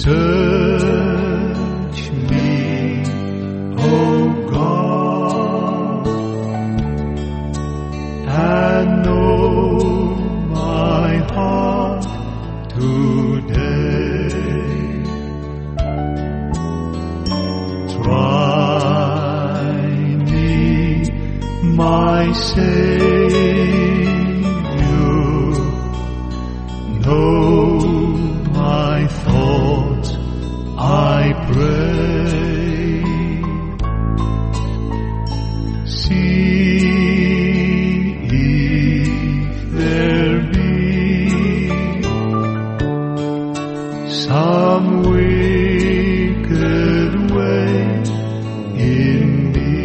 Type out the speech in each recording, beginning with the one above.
Search me, O God, and know my heart today. Try me, my Savior, know my thoughts, I pray. See if there be some wicked way in me.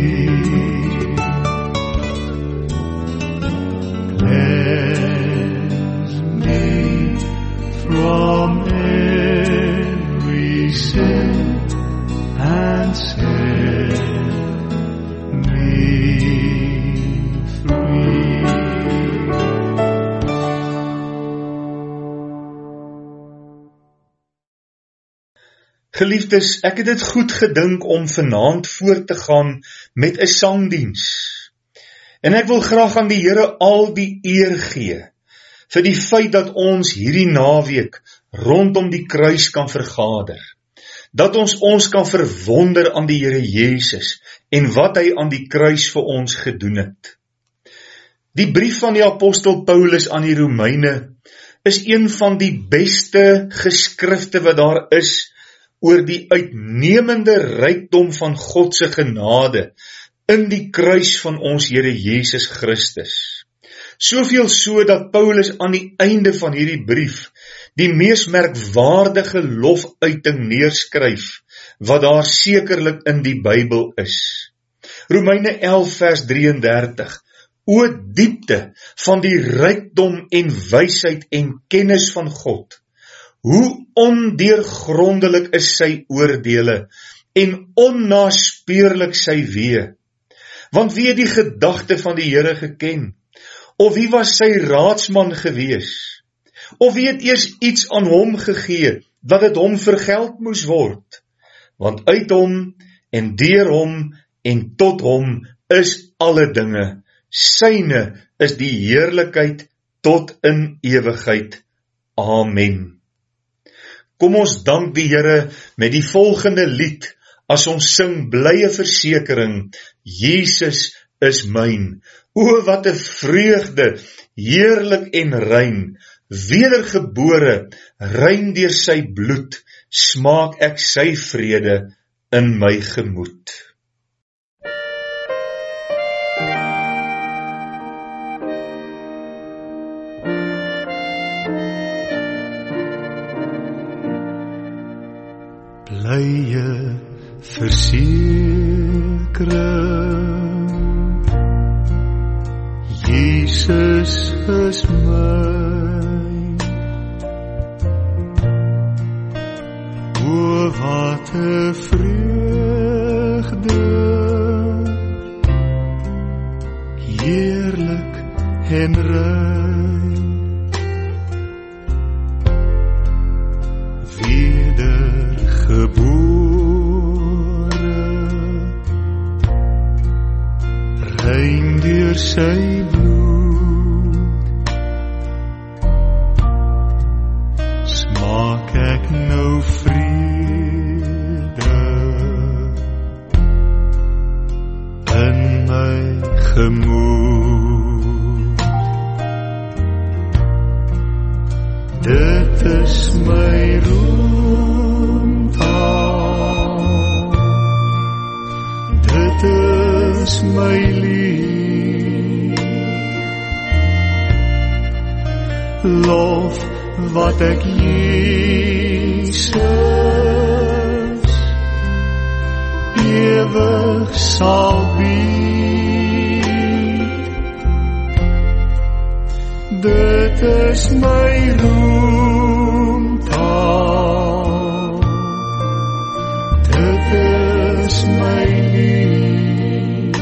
Cleanse me from every sin and set me free. Geliefdes, ek het dit goed gedink om vanaand voort te gaan met 'n sangdiens. En ek wil graag aan die Here al die eer gee vir die feit dat ons hierdie naweek rondom die kruis kan vergader. Dat ons kan verwonder aan die Here Jesus en wat hy aan die kruis vir ons gedoen het. Die brief van die apostel Paulus aan die Romeine is een van die beste geskrifte wat daar is oor die uitnemende rykdom van God se genade in die kruis van ons Here Jesus Christus. Soveel so dat Paulus aan die einde van hierdie brief die mees merkwaardige lofuiting neerskryf wat daar sekerlik in die Bybel is. Romeine 11 vers 33. O diepte van die rykdom en wysheid en kennis van God. Hoe ondeurgrondelik is sy oordeele en onnaspeurlik sy weë. Want wie het die gedagte van die Here geken? Of wie was sy raadsman gewees? Of wie het eers iets aan hom gegee, dat het hom vergeld moes word? Want uit hom en deur hom en tot hom is alle dinge. Syne is die heerlikheid tot in ewigheid. Amen. Kom ons dank die Here met die volgende lied, as ons sing blye versekering, Jesus is myn. O, wat 'n vreugde, heerlik en rein, wedergebore, rein deur sy bloed, smaak ek sy vrede in my gemoed. Blye versekering, Jesus is myn. O, wat 'n vreugde, heerlik en rein, wedergebore, rein deur sy bloed, smaak ek nou vrede in my gemoed. Dit is my roemtaal, dit is my lied, lof wat ek Jesus ewig sal bied. Dit is my roemtaal, dit is my lied,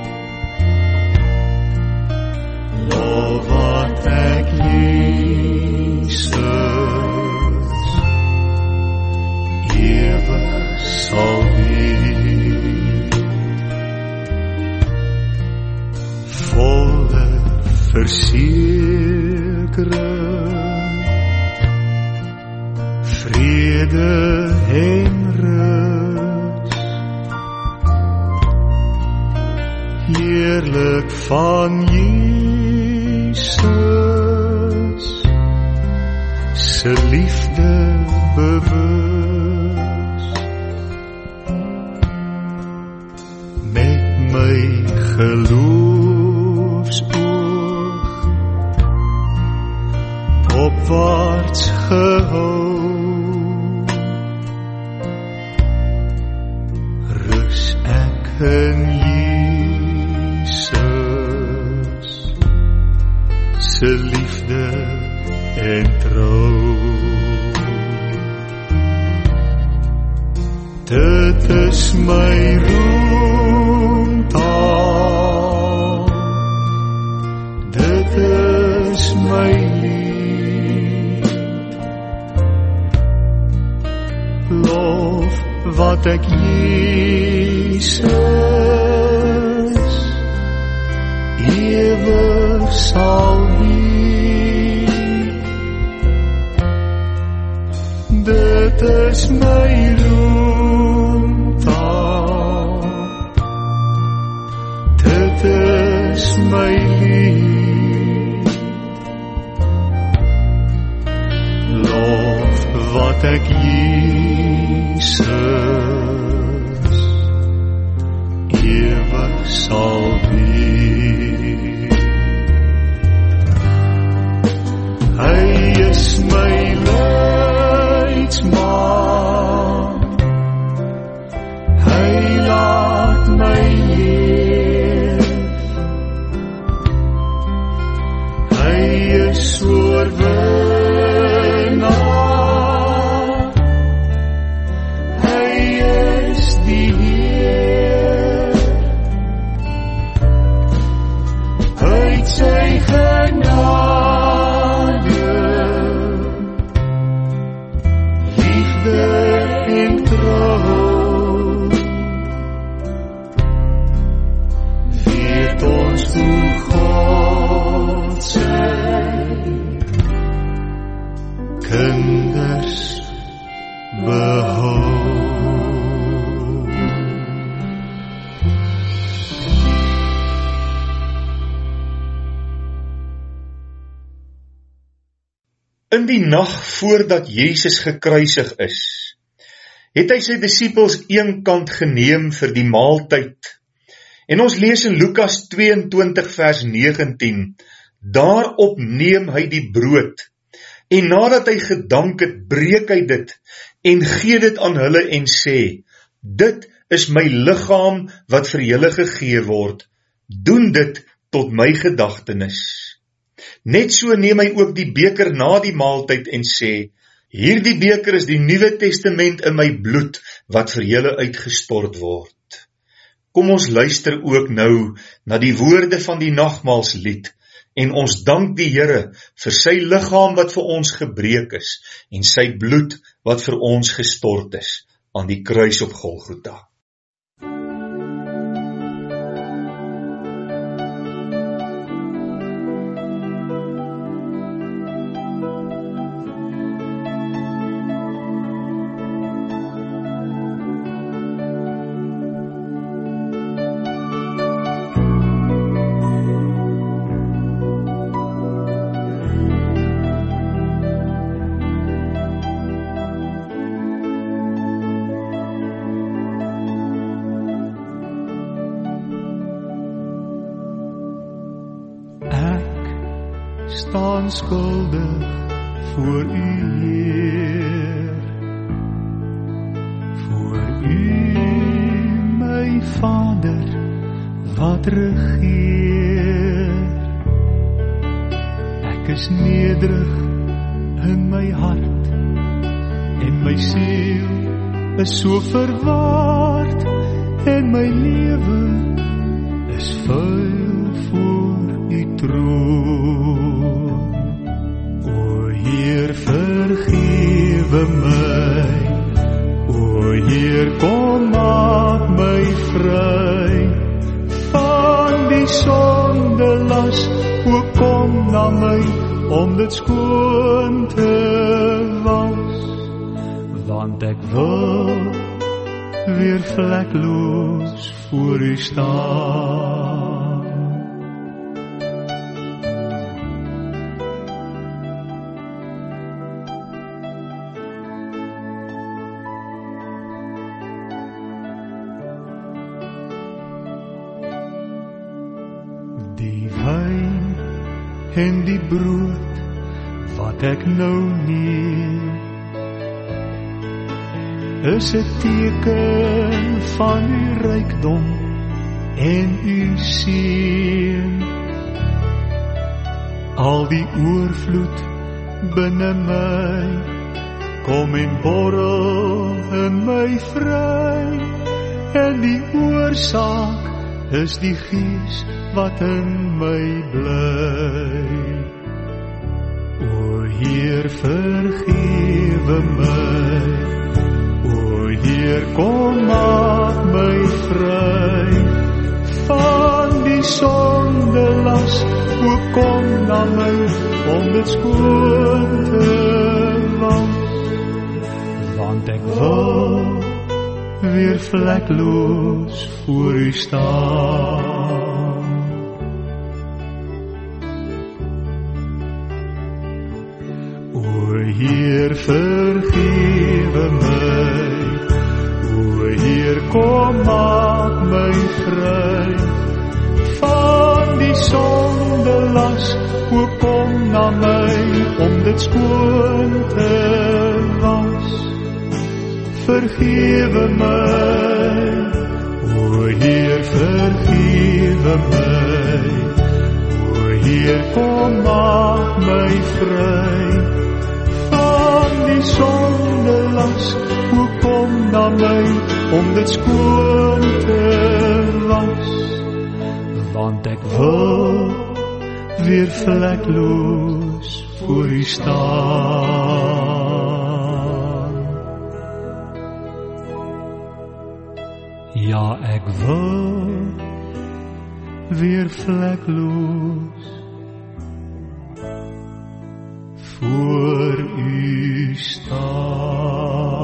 lof wat ek Jesus vrede en rus, heerlik van Jesus se liefde bewus, met my geloofsoog opwaarts gehou, rus ek in Jesus se liefde en trou. Dit is my roemtaal, dit is my lied, lof wat ek Jesus ewig sal bied. Dit is my roemtaal, dit is my lied, lof wat ek Jesus ewig sal bied. Hy is my leidsman, hy laat my leef, hy is oorwinnaar, hy is die Heer, uit sy genade, liefde en trou, weet ons hoe God sy kinders behou. In die nag voordat Jesus gekruisig is, het hy sy disippels eenkant geneem vir die maaltyd. En ons lees in Lukas 22 vers 19, daarop neem hy die brood, en nadat hy gedank het, breek hy dit, en gee dit aan hulle en sê, dit is my liggaam wat vir julle gegee word, doen dit tot my gedagtenis. Net so neem hy ook die beker na die maaltyd en sê, hierdie beker is die Nuwe Testament in my bloed, wat vir julle uitgestort word. Kom ons luister ook nou na die woorde van die nagmaalslied, en ons dank die Here vir sy liggaam wat vir ons gebreek is, en sy bloed wat vir ons gestort is, aan die kruis op Golgotha. Staan skuldig voor u Heer, voor u my Vader wat regeer. Ek is nederig in my hart en my siel is so verward en my lewe is vuil voor u troon. Heer, vergewe my, o Heer, kom maak my vry, van die sondelas, o kom na my, om dit skoon te was, want ek wil weer vlekloos voor U staan. Die wyn en die brood wat ek nou neem, is 'n teken van U rykdom en U seën. Al die oorvloed binne my, kom en borrel in my vry, en die oorsaak is die Gees wat in my bly. O Heer, vergewe my, o Heer, kom maak my vry, van die sondelas, o kom na my, om dit skoon te was, want ek wil weer vlekloos voor U staan. O Heer, vergewe my, o Heer, kom maak my vry, van die sondelas, o kom na my, om dit skoon te was. Vergewe my, o Heer, vergewe my, o Heer, kom maak my vry, van die sondelas, o kom na my, om dit skoon te was, want ek wil weer vlekloos voor U staan. Ja, ek wil weer vlekloos voor U staan.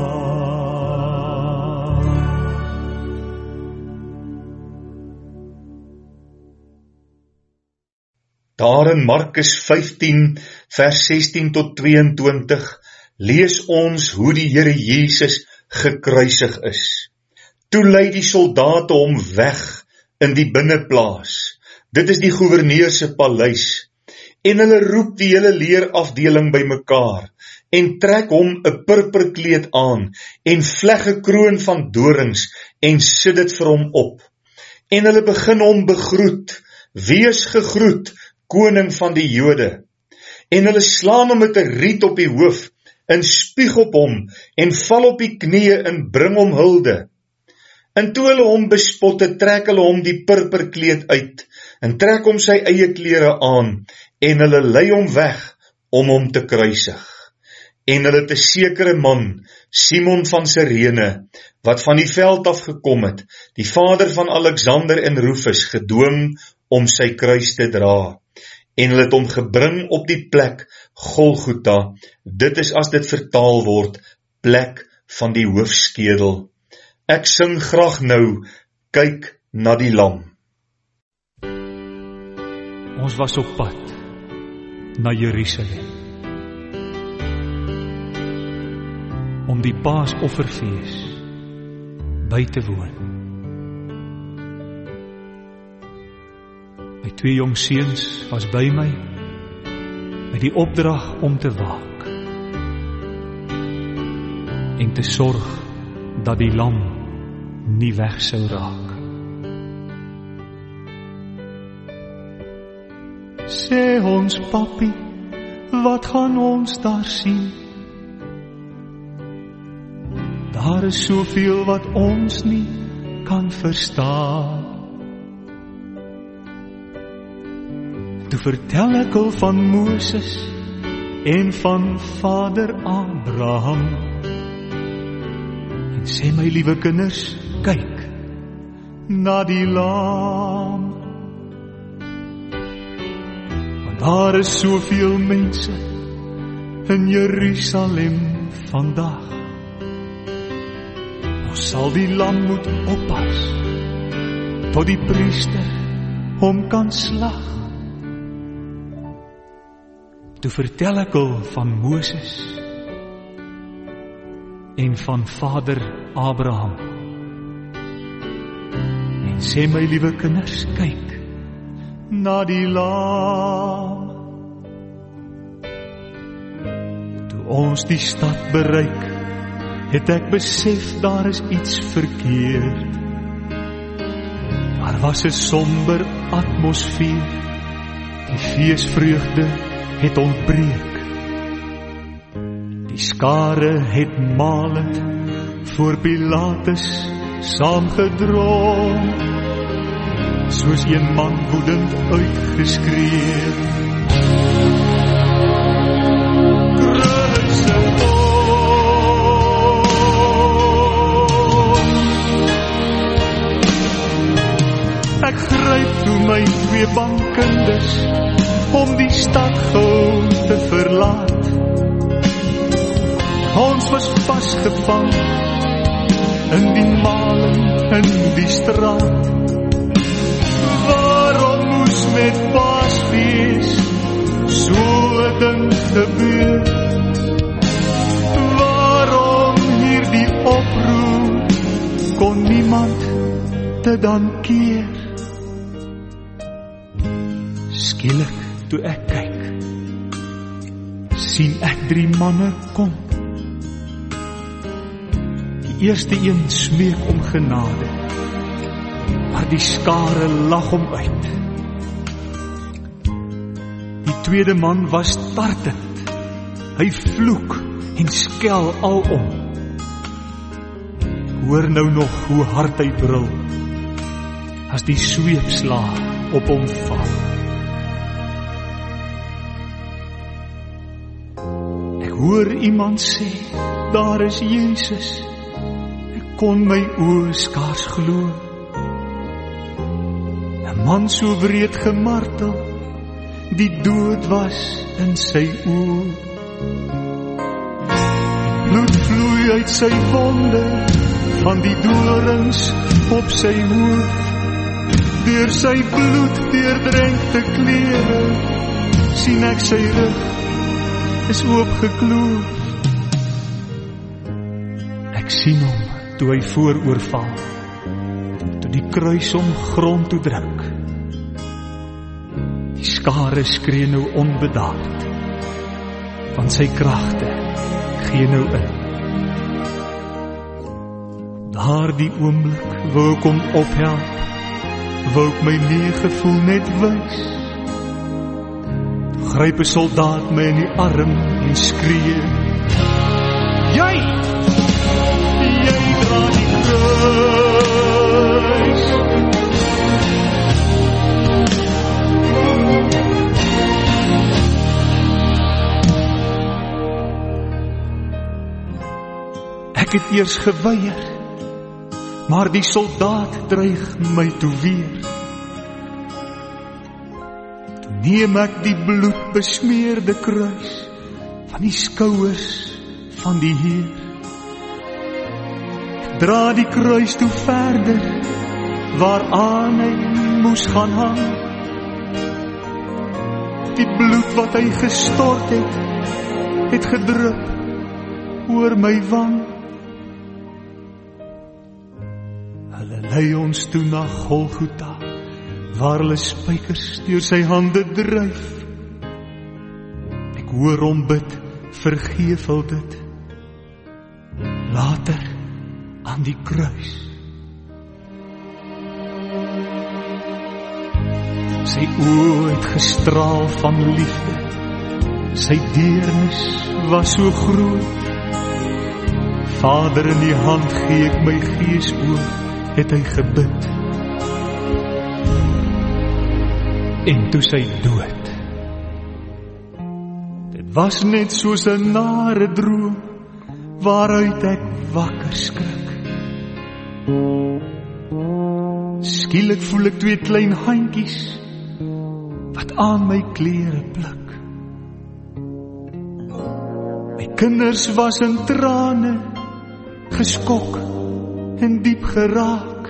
Daar in Markus 15 vers 16 tot 22 lees ons hoe die Here Jesus gekruisig is. Toe lei die soldate hom weg in die binneplaas. Dit is die goewerneur se paleis. En hulle roep die hele leerafdeling bymekaar en trek hom 'n purperkleed aan en vleg 'n kroon van dorings en sit dit vir hom op. En hulle begin hom begroet. Wees gegroet, koning van die Jode. En hulle slaan hom met 'n riet op die hoof en spuug op hom en val op die knieë en bring hom hulde. En toe hulle hom bespotte, trek hulle hom die purperkleed uit en trek hom sy eie klere aan en hulle lei hom weg om hom te kruisig. En hulle het 'n sekere man, Simon van Sirene, wat van die veld af gekom het, die vader van Alexander en Rufus, gedwing om sy kruis te dra. En hulle het hom gebring op die plek Golgotha, dit is as dit vertaal word, plek van die hoofskedel. Ek sing graag nou, kyk na die lam. Ons was op pad na Jerusalem om die Paasofferfees by te woon. My 2 jong seuns was by my met die opdrag om te waak en te sorg dat die lam nie weg sou raak. Sê ons papi, wat gaan ons daar sien? Daar is soveel wat ons nie kan verstaan. Toe vertel ek al van Moses en van Vader Abraham. En sê my liewe kinders, kyk na die lam. Want daar is soveel mense in Jerusalem vandag Ons sal die lam moet oppas, tot die priester hom kan slag. Toe vertel ek al van Moses en van Vader Abraham. En sê my liewe kinders, kyk na die lam. Toe ons die stad bereik, het ek besef daar is iets verkeerd. Daar was 'n somber atmosfeer, die feesvreugde het ontbreek. Die skare het malend voor Pilatus saamgedrom, soos een man woedend uitgeskree. Ek gryp toe my 2 bankkinders om die stad gou te verlaat. Ons was vasgevang in die maling in die straat. Waarom moes met Paasfees so 'n ding gebeur? Waarom hierdie oproep, kon niemand dit dan keer? Skielik toe ek kyk, sien ek 3 manne kom. Die eerste een smeek om genade, maar die skare lag hom uit. Die tweede man was tartend, hy vloek en skel alom. Hoor nou nog hoe hard hy brul, as die sweepslaag op hom val. Hoor iemand sê, daar is Jesus. Ek kon my oë skaars glo. 'n Man so wreed gemartel, die dood was in sy oë. Bloed vloei uit sy wonde, van die dorings op sy hoof. Deur sy bloed deurdrenkte klere, sien ek sy rug is oopgekloof. Ek sien hom toe hy vooroorval, toe die kruis hom grond toe druk. Die skare skree nou onbedaard, want sy kragte gee nou in. Daardie oomblik wou ek hom ophelp, wou ek my meegevoel net wys. Gryp 'n soldaat my in die arm en skree, Jy dra die kruis. Ek het eers geweier, maar die soldaat dreig my toe weer. Neem ek die bloedbesmeerde kruis van die skouers van die Heer. Ek dra die kruis toe verder, waaraan hy moes gaan hang. Die bloed wat hy gestort het gedrup oor my wang. Hulle lei ons toe na Golgotha, waar hulle spykers deur sy hande dryf. Ek hoor hom bid, vergeef hulle dit. Later aan die kruis. Sy oë het gestraal van liefde, sy deernis was so groot. Vader, in die hand gee ek my gees oor, het hy gebid. En toe sy dood. Dit was net soos 'n nare droom, waaruit ek wakker skrik. Skielik voel ek 2 klein handjies, wat aan my klere pluk. My kinders was in trane, geskok en diep geraak.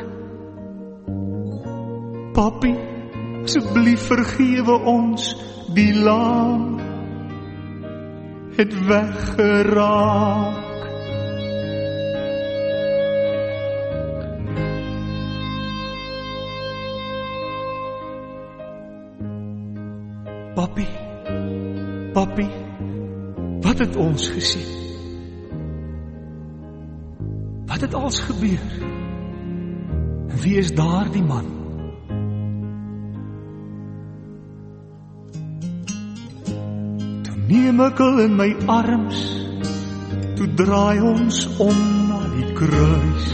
Papi, asseblief vergewe ons, die laan het weggeraak. Papi, wat het ons gesien? Wat het als gebeur? En wie is daar die man? Toe neem ek al in my arms, toe draai ons om na die kruis.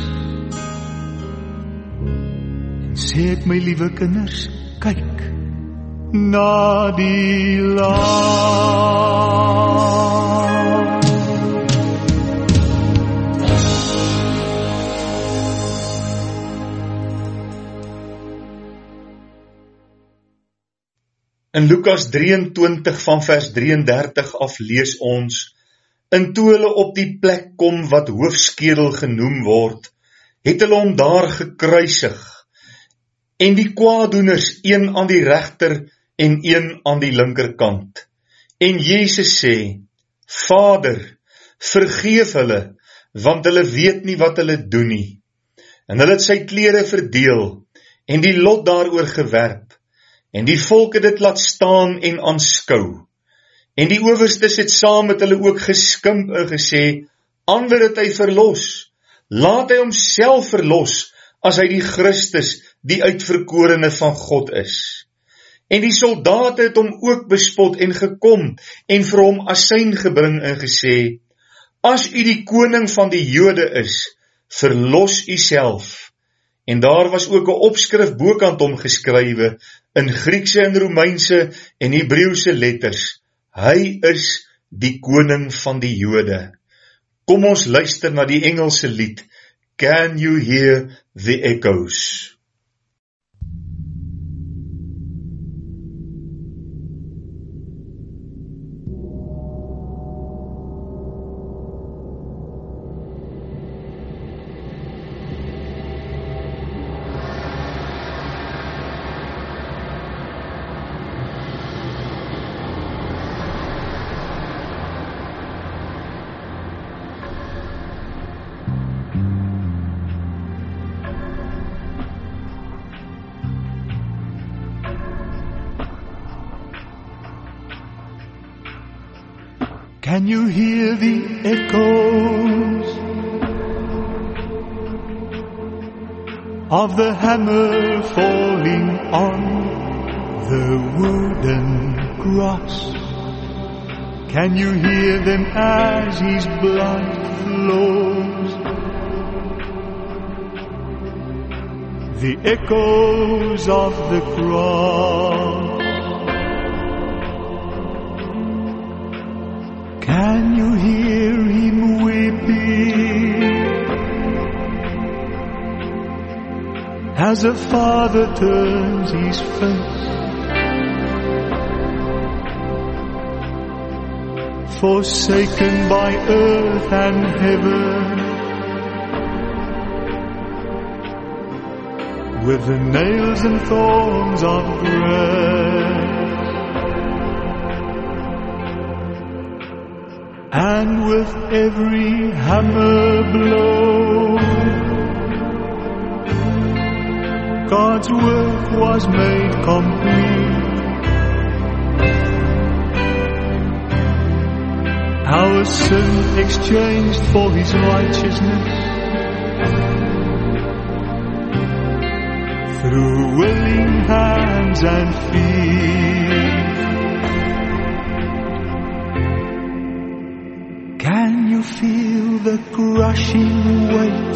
En sê ek, my liewe kinders, kyk, na die laan. In Lukas 23 van vers 33 af lees ons, en toe hulle op die plek kom wat hoofskedel genoem word, het hulle hom daar gekruisig, en die kwaadoeners een aan die regter en een aan die linkerkant. En Jezus sê, Vader, vergeef hulle, want hulle weet nie wat hulle doen nie. En hulle het sy klere verdeel, en die lot daaroor gewerp, en die volk het dit laat staan en aanskou. En die owerstes het saam met hulle ook geskimp en gesê, ander het hy verlos, laat hy homself verlos, as hy die Christus, die uitverkorene van God is. En die soldate het hom ook bespot en gekom en vir hom asyn gebring en gesê, as u die koning van die Jode is, verlos u self. En daar was ook 'n opskrif bokant hom geskrywe, in Griekse en Romeinse en Hebreëse letters, hy is die koning van die Jode. Kom ons luister na die Engelse lied, Can you hear the echoes? Can you hear the echoes of the hammer falling on the wooden cross? Can you hear them as his blood flows? The echoes of the cross. Can you hear him weeping as a father turns his face, forsaken by earth and heaven, with the nails and thorns of grace? And with every hammer blow, God's work was made complete. Our sin exchanged for his righteousness, through willing hands and feet. Can you feel the crushing weight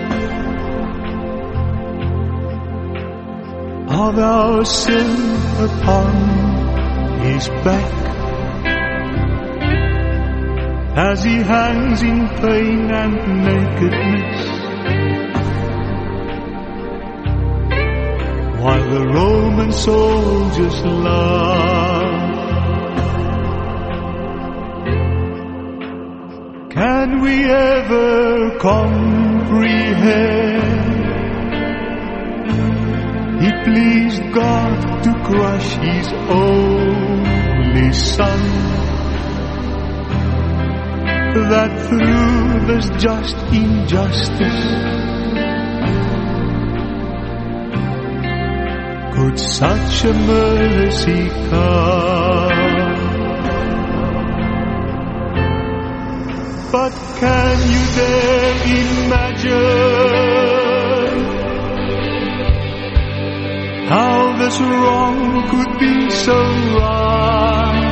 of our sin upon his back, as he hangs in pain and nakedness, while the Roman soldiers laugh? Can we ever comprehend? It pleased God to crush His only Son, that through this just injustice could such a mercy come. But can you dare imagine how this wrong could be so right?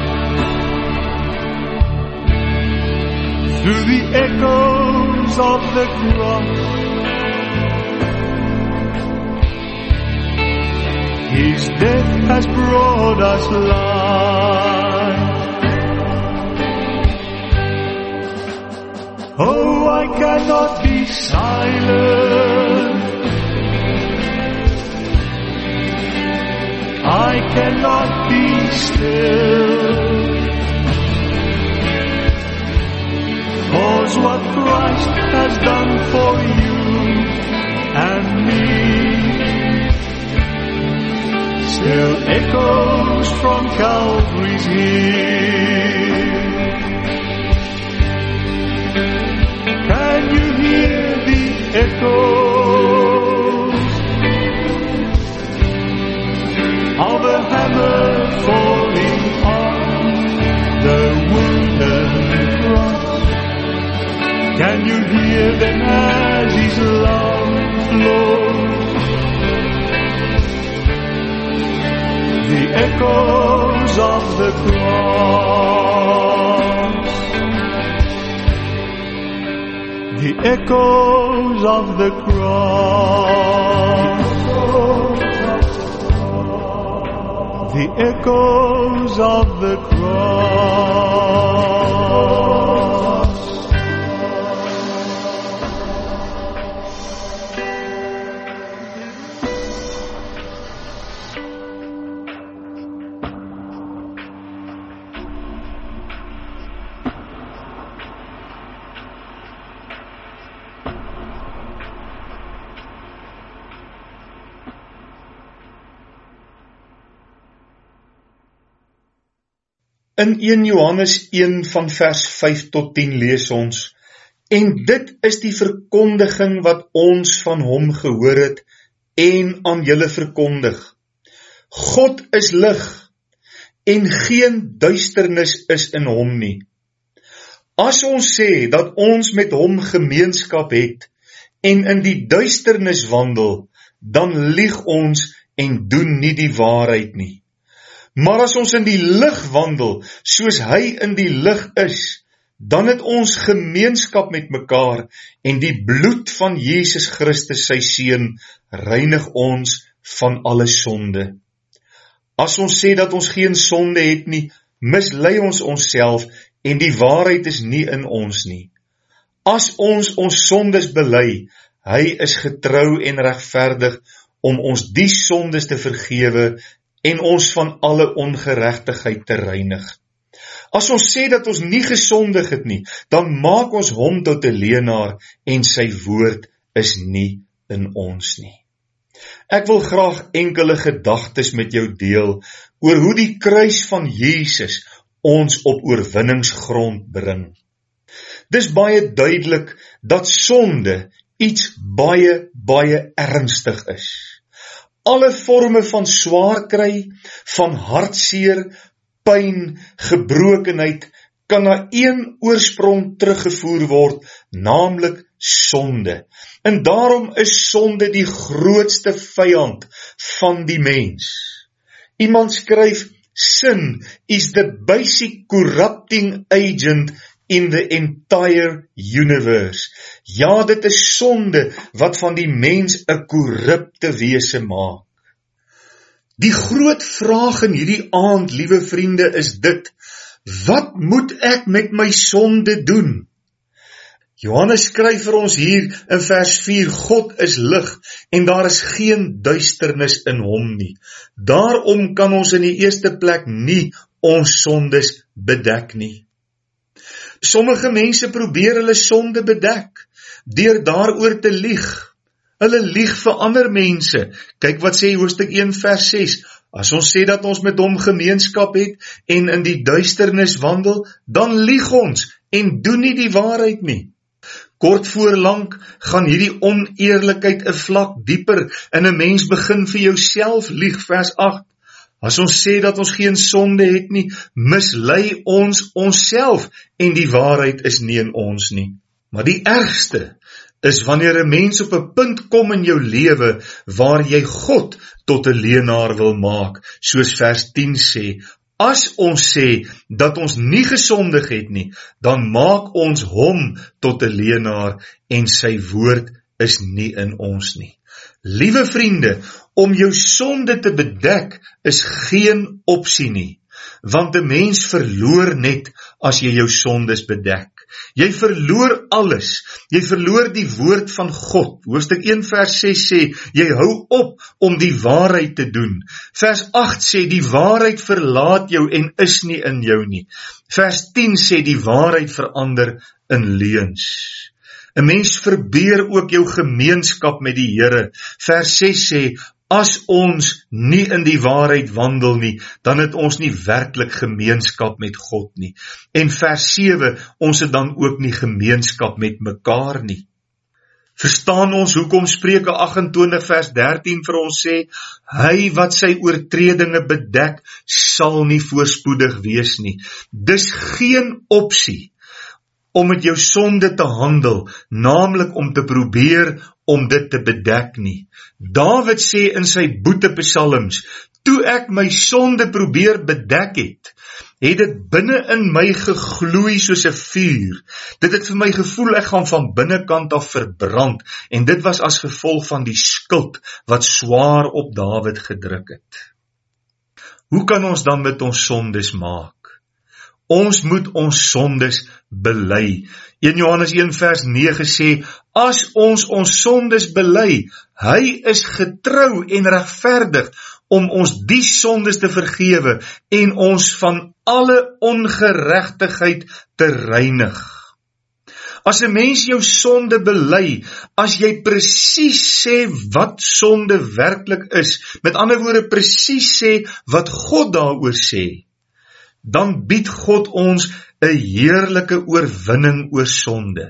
Through the echoes of the cross, His death has brought us life. Oh, I cannot be silent. I cannot be still. 'Cause what Christ has done for you and me still echoes from Calvary's hill. Can you hear the echoes of a hammer falling on the wooden cross? Can you hear them as His love flows? The echoes of the cross, the echoes of the cross, the echoes of the cross. In 1 Johannes 1 van vers 5 tot 10 lees ons: En dit is die verkondiging wat ons van hom gehoor het en aan julle verkondig. God is lig en geen duisternis is in hom nie. As ons sê dat ons met hom gemeenskap het en in die duisternis wandel, dan lieg ons en doen nie die waarheid nie. Maar as ons in die lig wandel, soos hy in die lig is, dan het ons gemeenskap met mekaar en die bloed van Jesus Christus sy Seun reinig ons van alle sonde. As ons sê dat ons geen sonde het nie, mislei ons onsself en die waarheid is nie in ons nie. As ons sondes bely, hy is getrou en regverdig om ons die sondes te vergewe en ons van alle ongeregtigheid te reinig. As ons sê dat ons nie gesondig het nie, dan maak ons hom tot 'n leienaar en sy woord is nie in ons nie. Ek wil graag enkele gedagtes met jou deel oor hoe die kruis van Jesus ons op oorwinningsgrond bring. Dis baie duidelik dat sonde iets baie ernstig is. Alle vorme van swaar kry, van hartseer, pyn, gebrokenheid, kan na een oorsprong teruggevoer word, naamlik sonde. En daarom is sonde die grootste vyand van die mens. Iemand skryf, sin is the basic corrupting agent in the entire universe. Ja, dit is sonde wat van die mens 'n korrupte wese maak. Die groot vraag in hierdie aand, liewe vriende, is dit: wat moet ek met my sonde doen? Johannes skryf vir ons hier in vers 4, God is lig en daar is geen duisternis in hom nie. Daarom kan ons in die eerste plek nie ons sondes bedek nie. Sommige mense probeer hulle sonde bedek, deur daaroor te lieg. Hulle lieg vir ander mense. Kyk wat sê Hoofstuk 1 vers 6. As ons sê dat ons met hom gemeenskap het en in die duisternis wandel, dan lieg ons en doen nie die waarheid nie. Kort voorlank gaan hierdie oneerlikheid 'n vlak dieper en 'n mens begin vir jouself lieg, vers 8. As ons sê dat ons geen sonde het nie, mislei ons onsself en die waarheid is nie in ons nie. Maar die ergste is wanneer 'n mens op 'n punt kom in jou lewe waar jy God tot 'n leienaar wil maak, soos vers 10 sê. As ons sê dat ons nie gesondig het nie, dan maak ons hom tot 'n leienaar en sy woord is nie in ons nie. Liewe vriende, om jou sonde te bedek is geen opsie nie, want 'n mens verloor net as jy jou sondes bedek. Jy verloor alles, jy verloor die woord van God. Hoofstuk 1 vers 6 sê, jy hou op om die waarheid te doen. Vers 8 sê, die waarheid verlaat jou en is nie in jou nie. Vers 10 sê, die waarheid verander in leuns. 'n Mens verbeur ook jou gemeenskap met die Here. Vers 6 sê, as ons nie in die waarheid wandel nie, dan het ons nie werklik gemeenskap met God nie. En vers 7, ons het dan ook nie gemeenskap met mekaar nie. Verstaan ons hoekom Spreuke 28 vers 13 vir ons sê, hy wat sy oortredinge bedek, sal nie voorspoedig wees nie. Dis geen opsie om met jou sonde te handel, naamlik om te probeer om dit te bedek nie. Dawid sê in sy boetepsalms, toe ek my sonde probeer bedek het dit binne in my gegloei soos 'n vuur. Dit het vir my gevoel ek gaan van binnekant af verbrand, en dit was as gevolg van die skuld wat swaar op Dawid gedruk het. Hoe kan ons dan met ons sondes maak? Ons moet ons sondes bely. 1 Johannes 1 vers 9 sê, as ons sondes bely, hy is getrou en regverdig om ons die sondes te vergewe en ons van alle ongeregtigheid te reinig. As 'n mens jou sonde bely, as jy presies sê wat sonde werklik is, met ander woorde presies sê wat God daaroor sê, dan bied God ons 'n heerlike oorwinning oor sonde.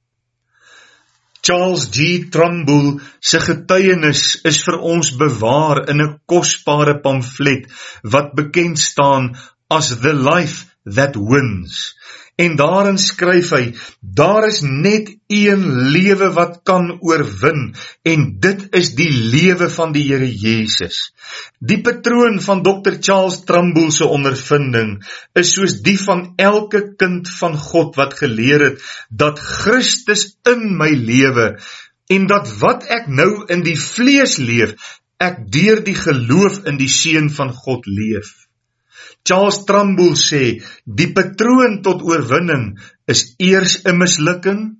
Charles G. Trumbull se getuienis is vir ons bewaar in 'n kosbare pamflet wat bekend staan as The Life That Wins. En daarin skryf hy, daar is net een lewe wat kan oorwin, en dit is die lewe van die Here Jesus. Die patroon van Dr. Charles Trumbull se ondervinding is soos die van elke kind van God wat geleer het, dat Christus in my lewe, en dat wat ek nou in die vlees leef, ek deur die geloof in die Seun van God leef. Charles Trumbull sê, die patroon tot oorwinning is eers 'n mislukking,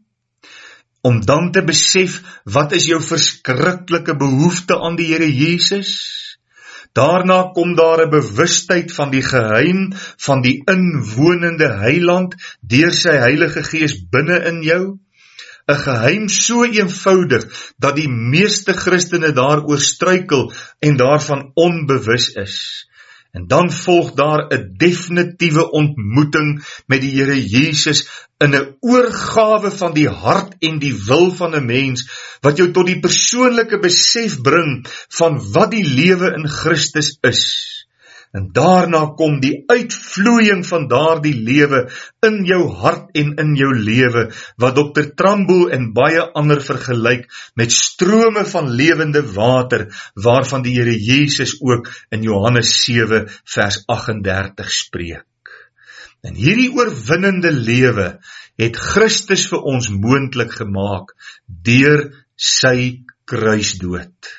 om dan te besef, wat is jou verskriklike behoefte aan die Here Jesus? Daarna kom daar 'n bewustheid van die geheim van die inwonende Heiland deur sy Heilige Gees binne in jou. 'n Geheim so eenvoudig dat die meeste Christene daaroor struikel en daarvan onbewus is. En dan volg daar 'n definitiewe ontmoeting met die Here Jesus in 'n oorgawe van die hart en die wil van 'n mens, wat jou tot die persoonlike besef bring van wat die lewe in Christus is. En daarna kom die uitvloeiing van daardie lewe in jou hart en in jou lewe, wat Dr. Trumbull en baie ander vergelyk met strome van lewende water, waarvan die Here Jesus ook in Johannes 7 vers 38 spreek. En hierdie oorwinnende lewe het Christus vir ons moontlik gemaak deur sy kruisdood.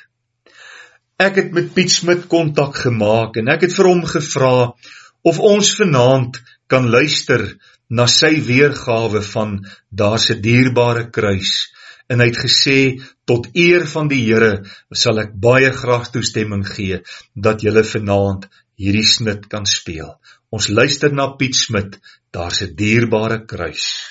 Ek het met Piet Smit kontak gemaak en ek het vir hom gevra of ons vanaand kan luister na sy weergawe van daar's 'n dierbare kruis. En hy het gesê, tot eer van die Here sal ek baie graag toestemming gee dat julle vanaand hierdie snit kan speel. Ons luister na Piet Smit daar's 'n dierbare kruis.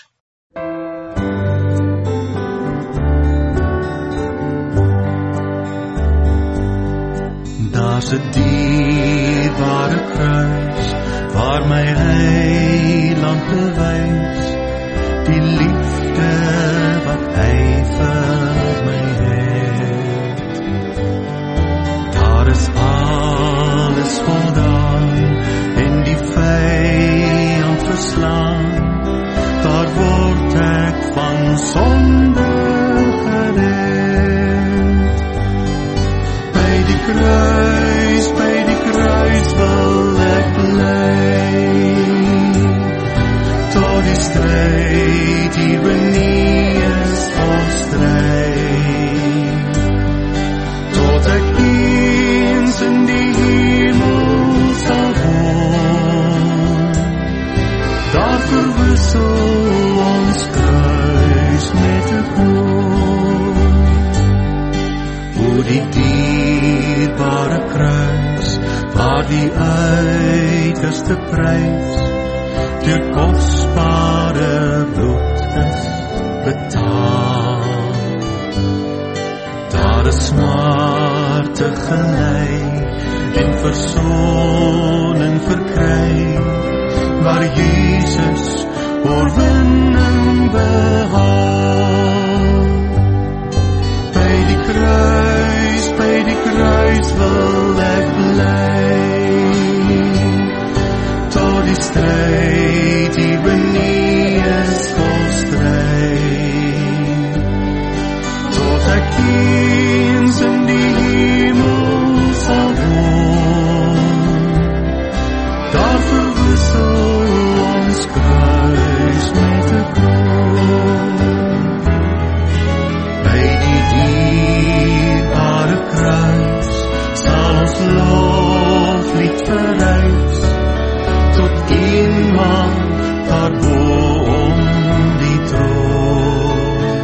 Daar's 'n dierbare kruis, waar my heiland bewys, die liefde wat hy vir my het. Daar is alles voldaan, en die vyand verslaan, daar word ek van sonde gered. By die kruis wil ek bly, tot die stryd hier beneath is volstryd, tot ek eens in die hemel sal woon. Daar verwissel ons kruis met 'n kroon. O die dierbare kruis, waar die uiterste prys deur kosbare bloed is betaal. Daar is smarte gelei en versoning verkry, waar Jesus oorwinning behaal. By die kruis wil ek bly, tot die stryd hier beneath is volstryd, tot ek eens in die hemel sal woon. Daar verwissel ons kruis met 'n kroon. By die dierbare kruis sal ons loflied verrys, tot iemand daarbo om die troon.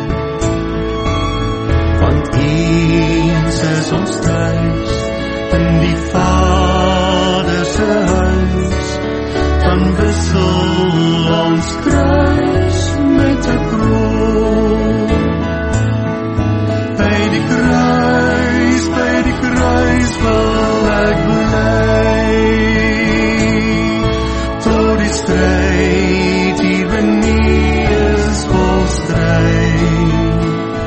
Want eens is ons thuis in die Vader se huis, dan wissel ons kruis met 'n kroon. By die kruis wil ek bly, tot die stryd hier beneath is volstryd,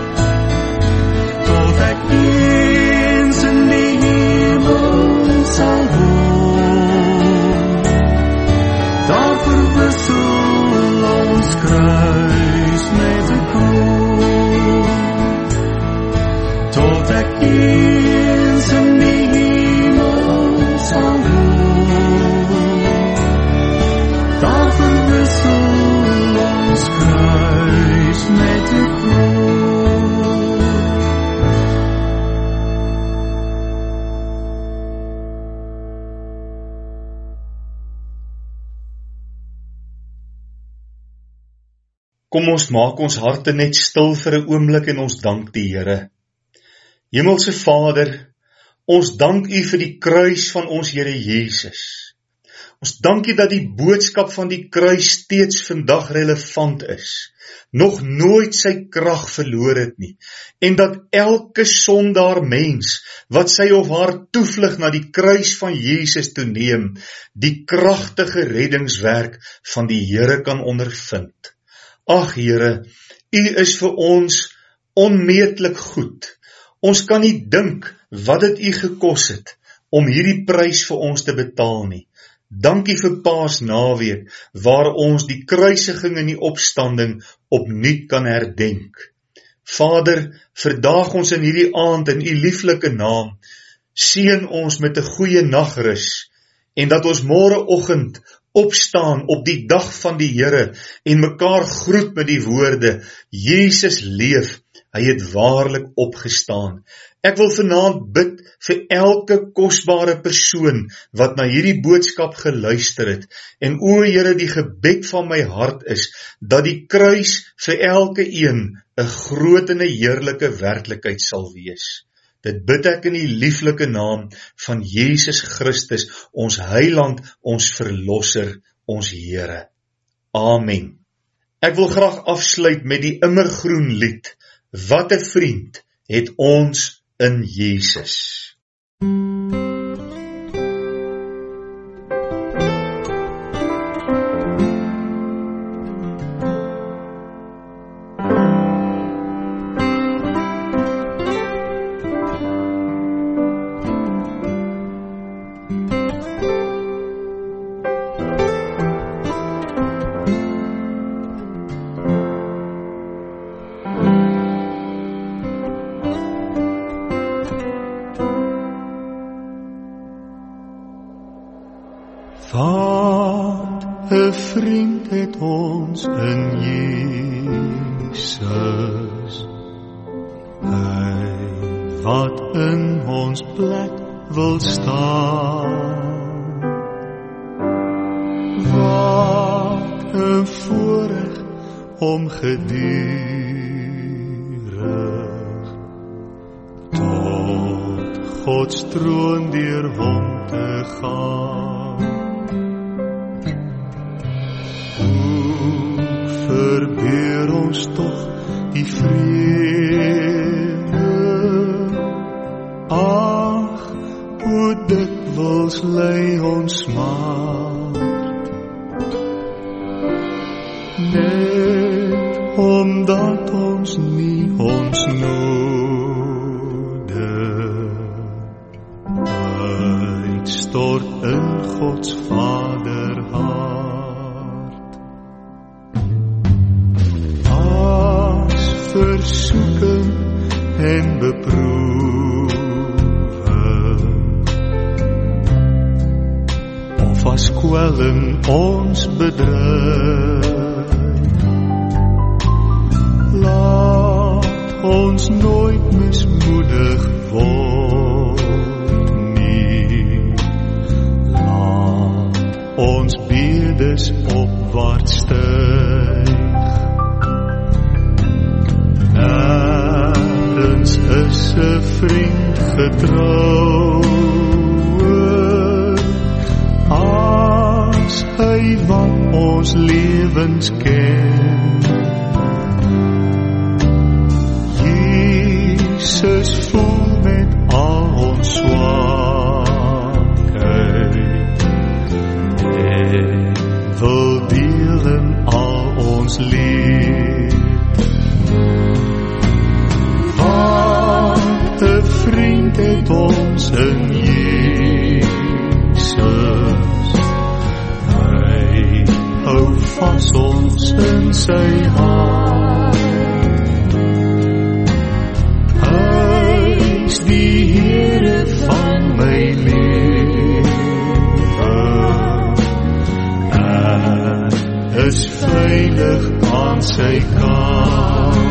tot ek eens in die hemel sal woon. Daar verwissel ons kruis met 'n kroon, tot ek eens in die hemel sal woon. Daar verwissel ons kruis met 'n kroon. Kom ons maak ons harte net stil vir 'n oomblik en ons dank die Here. Hemelse Vader, ons dank U vir die kruis van ons Here Jesus. Ons dank U dat die boodskap van die kruis steeds vandag relevant is, nog nooit sy krag verloor het nie, en dat elke sondaar mens wat sy of haar toevlug na die kruis van Jesus toe neem, die kragtige reddingswerk van die Here kan ondervind. Ag Here, U is vir ons onmeetlik goed. Ons kan nie dink wat dit U gekos het om hierdie prys vir ons te betaal nie. Dankie vir Paasnaweek, waar ons die kruisiging en die opstanding opnuut kan herdenk. Vader, verdaag ons in hierdie aand in U lieflike naam, seën ons met 'n goeie nagrus, en dat ons môreoggend opstaan op die dag van die Here en mekaar groet met die woorde, Jesus leef, hy het waarlik opgestaan. Ek wil vanaand bid vir elke kosbare persoon wat na hierdie boodskap geluister het, en o Here, die gebed van my hart is, dat die kruis vir elke een 'n groot en 'n heerlike werklikheid sal wees. Dit bid ek in die lieflike naam van Jesus Christus, ons Heiland, ons Verlosser, ons Here. Amen. Ek wil graag afsluit met die immergroen lied, Wat 'n vriend het ons in Jesus. Wat 'n vriend het ons in Jesus, hy wat in ons plek wil staan. Wat 'n voorreg om gedurig tot Gods troon deur hom te gaan. Verbeur ons toch die vrede. Ag, hoe dikwels lei ons smart, net omdat ons nie ons nodig uitstort in Gods Vaderhart. Versoeking en beproewing, of as kwelling ons bedryf, laat ons nooit mismoedig word nie. Laat ons bedes opwaarts styg. Nergens is 'n vriend getrouwer as hy wat ons lewens ken. Jesus voel met al ons swakheid en wil deel in al ons leed. Wat 'n vriend het ons in Jesus, hy hou vas ons in sy hand. Hy is die Here van my lewe, ek is veilig aan sy kant.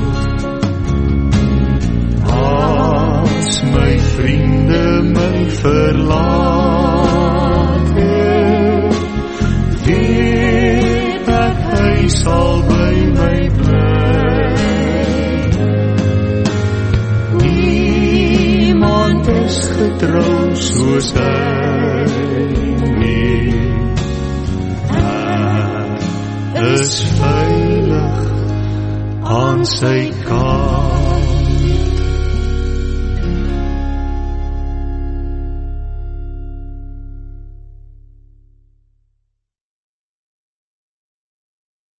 As my vriende my verlaat het, weet ek hy sal by my bly. Niemand is getrou soos hy nie. Ek is veilig aan sy kant.